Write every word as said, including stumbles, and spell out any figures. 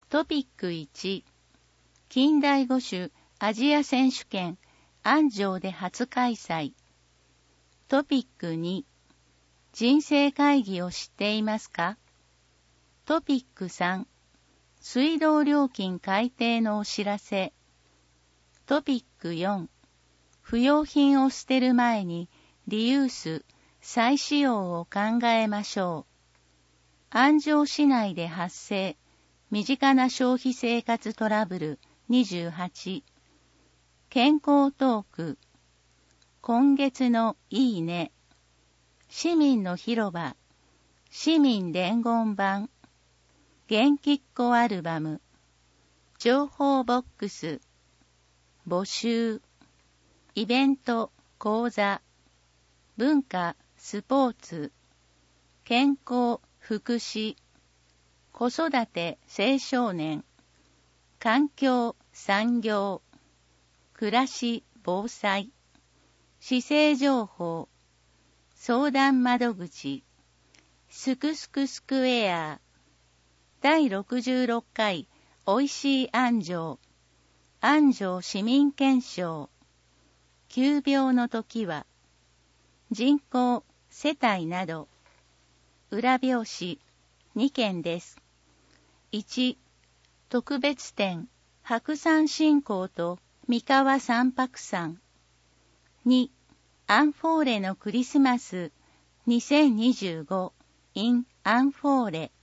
トピックいち、近代五種アジア選手権安城で初開催。トピックに、人生会議を知っていますか？トピックさん、水道料金改定のお知らせ。トピックよん、不用品を捨てる前にリユース、再使用を考えましょう。安城市内で発生、身近な消費生活トラブルにじゅうはち。健康トーク。今月のいいね。市民の広場。市民伝言板。元気っ子アルバム。情報ボックス。募集。イベント、講座。文化、スポーツ。健康、福祉。子育て、青少年。環境、産業。暮らし、防災。市政情報。相談窓口。すくすくスクエア。だいろくじゅうろっかいおいしい安城。安城市民憲章。急病の時は。人口、世帯など。裏表紙、にけんです。いち、特別展、白山信仰と三河三白山。に、アンフォーレのクリスマスにせんにじゅうご in アンフォーレ。